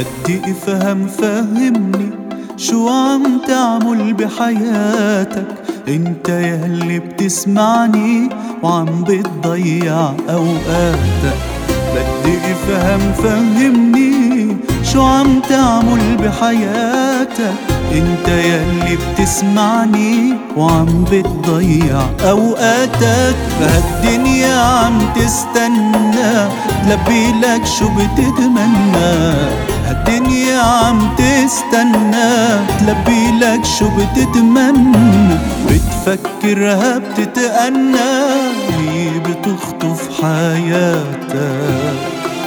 بدي افهم فهمني شو عم تعمل بحياتك انت يلي بتسمعني وعم بتضيع اوقاتك. بدي افهم فهمني شو عم تعمل بحياتك انت يلي بتسمعني وعم بتضيع اوقاتك. بهالدنيا عم تستنى تلبي لك شو بتتمنى، هالدنيا عم تستنى تلبي لك شو بتتمنى. بتفكرها بتتأنى هي بتخطف حياتك.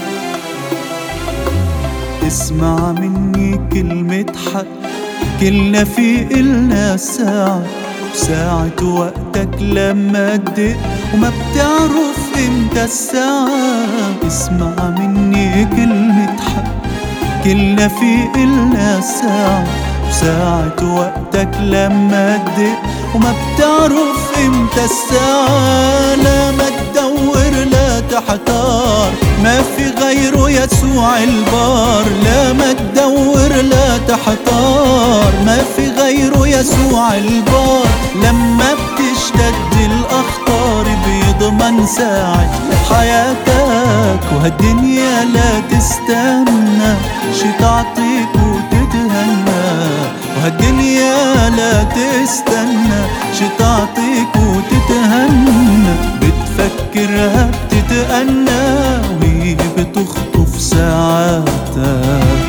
اسمع مني كلمة حق، كلنا في إلنا ساعة، وساعة وقتك لما تدق وما بتعرف امتى الساعة. اسمع مني كلمة حق، كلنا في إلنا ساعة، وساعة وقتك لما تدق وما بتعرف امتى الساعة. لا ما تدور لا تحتار، ما في غيره يسوع البار. لا ما تدور لا تحتار، ما في غيره يسوع البار. لما بتشتد الأخطار بيضمن ساعة حياتك. وهالدنيا لا تستنى شي تعطيك وتتهنى، وهالدنيا لا تستنى شي تعطيك وتتهنى. بتفكرها بتتأنى وهي بتخطف ساعاتك.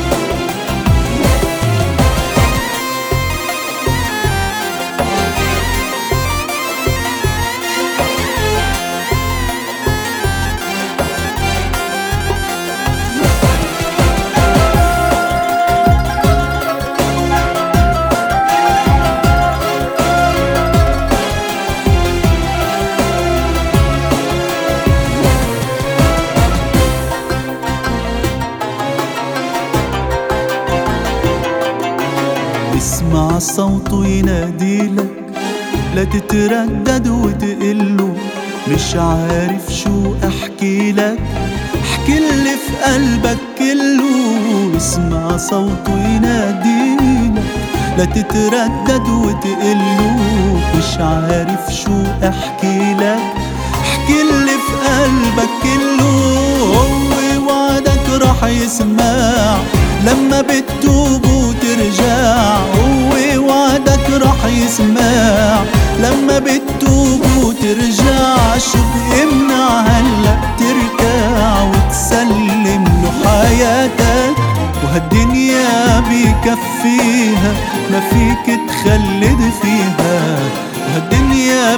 اسمع صوته يناديلك، لا تتردد وتقله مش عارف شو احكي لك، احكي اللي في قلبك كله. اسمع صوته يناديلك، لا تتردد وتقله مش عارف شو احكي لك، احكي اللي في قلبك كله. هو وعدك رح يسمع لما بتتوب وترجع. هو وعدك رح يسمع لما بتتوب وترجع. شو بيمنع هلأ تركع وتسلم له حياتك؟ وهالدنيا بيكفيها ما فيك تخلد فيها، وهالدنيا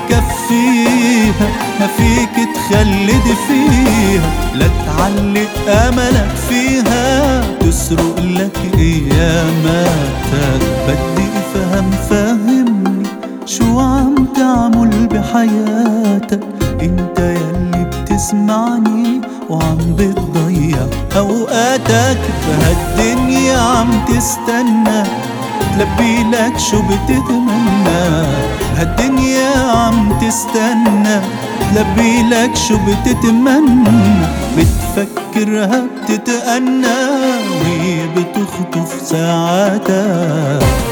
بيكفيها ما فيك تخلد فيها. لا تعلق املك فيها تسرق لك اياماتك. بدي افهم فهمني شو عم تعمل بحياتك انت يلي بتسمعني وعم بتضيع اوقاتك. بهالدنيا عم تستنى تلبي لك شو بتتمنى، هالدنيا عم تستنى تلبي لك شو بتتمنى. بتفكرها بتتأنى وهي بتخطف ساعاتك.